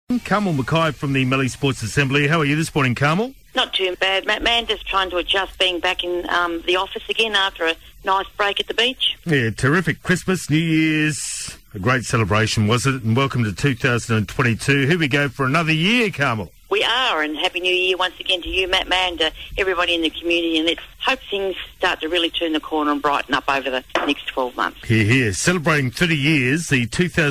Carmel Mackay from the Mallee Sports Assembly. How are you this morning, Carmel? Not too bad, Matt. Man, just trying to adjust being back in the office again after a nice break at the beach. Yeah, terrific. Christmas, New Year's, a great celebration, was it? And welcome to 2022. Here we go for another year, Carmel. We are, and Happy New Year once again to you, Matt, man, to everybody in the community, and let's hope things start to really turn the corner and brighten up over the next 12 months. Here. Celebrating 30 years, the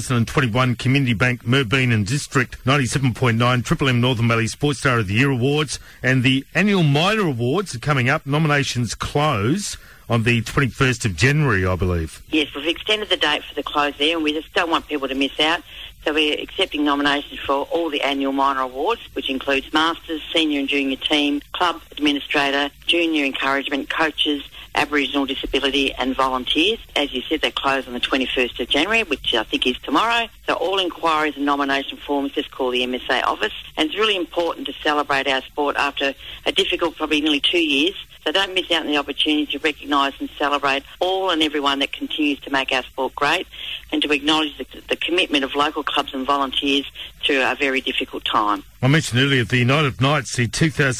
2021 Community Bank Merbein and District 97.9 Triple M Northern Mallee Sports Star of the Year Awards and the annual minor awards are coming up. Nominations close on the 21st of January, I believe. Yes, we've extended the date for the close there, and we just don't want people to miss out. So we're accepting nominations for all the annual minor awards, which includes Masters, Senior and Junior Team, Club Administrator, Junior Encouragement, Coaches, Aboriginal Disability and Volunteers. As you said, they close on the 21st of January, which I think is tomorrow. So all inquiries and nomination forms, just call the MSA office. And it's really important to celebrate our sport after a difficult, probably nearly 2 years. So don't miss out on the opportunity to recognise and celebrate all and everyone that continues to make our sport great, and to acknowledge the commitment of local clubs and volunteers through a very difficult time. I mentioned earlier the Night of Nights, the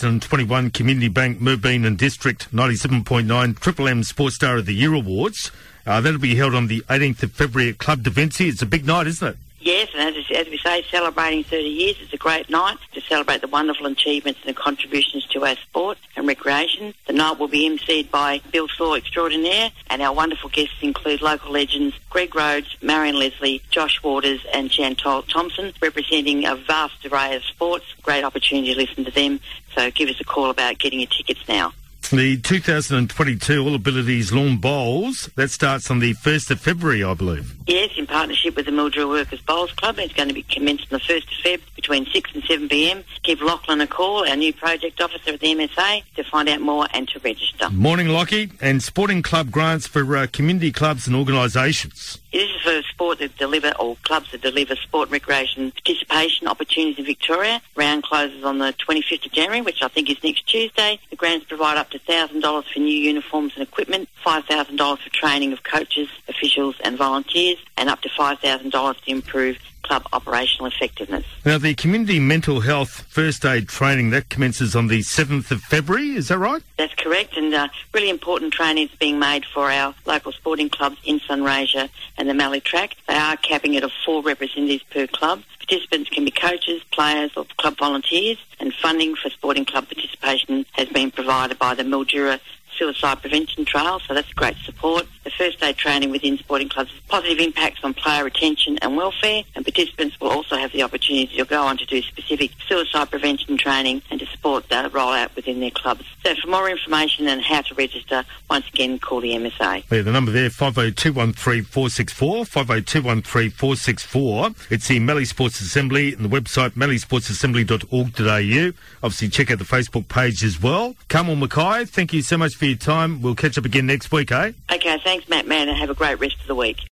2021 Community Bank Merbein and District 97.9 Triple M Sports Star of the Year Awards. That'll be held on the 18th of February at Club Davinci. It's a big night, isn't it? Yes, and as we say, celebrating 30 years is a great night to celebrate the wonderful achievements and the contributions to our sport and recreation. The night will be emceed by Bill Thor extraordinaire, and our wonderful guests include local legends Greg Rhodes, Marion Leslie, Josh Waters and Chantal Thompson, representing a vast array of sports. Great opportunity to listen to them, so give us a call about getting your tickets now. The 2022 All Abilities Lawn Bowls, that starts on the 1st of February, I believe. Yes, in partnership with the Mildura Workers Bowls Club. It's going to be commenced on the 1st of Feb between 6 and 7 p.m. Give Lachlan a call, our new project officer at the MSA, to find out more and to register. Morning, Lockie. And sporting club grants for community clubs and organisations. This is for sport that deliver, or clubs that deliver sport and recreation participation opportunities in Victoria. Round closes on the 25th of January, which I think is next Tuesday. The grants provide up to $1,000 for new uniforms and equipment, $5,000 for training of coaches, officials and volunteers, and up to $5,000 to improve club operational effectiveness. Now, the community mental health first aid training, that commences on the 7th of February, is that right? That's correct, and really important training is being made for our local sporting clubs in Sunraysia and the Mallee Track. They are capping it at 4 representatives per club. Participants can be coaches, players or club volunteers, and funding for sporting club participation has been provided by the Mildura Suicide Prevention Trail, so that's great support. The first aid training within sporting clubs has positive impacts on player retention and welfare, and participants will also have the opportunity to go on to do specific suicide prevention training and to support that rollout within their clubs. So for more information and how to register, once again, call the MSA. Yeah, the number there, 50213464, 50213464. It's the Mallee Sports Assembly and the website malleesportsassembly.org.au. Obviously, check out the Facebook page as well. Carmel Mackay, thank you so much for your time. We'll catch up again next week, eh? Okay, thanks, Matt, man, and have a great rest of the week.